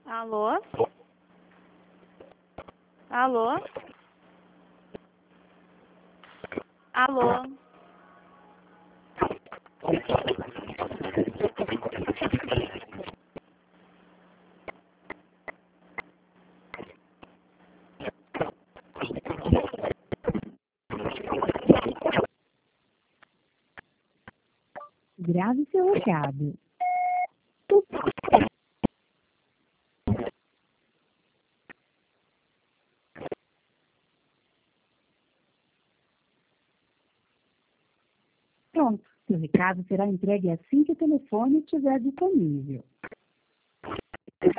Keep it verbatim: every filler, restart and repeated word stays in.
Alô? Alô? Alô? Grave seu recado. Pronto, seu recado será entregue assim que o telefone estiver disponível.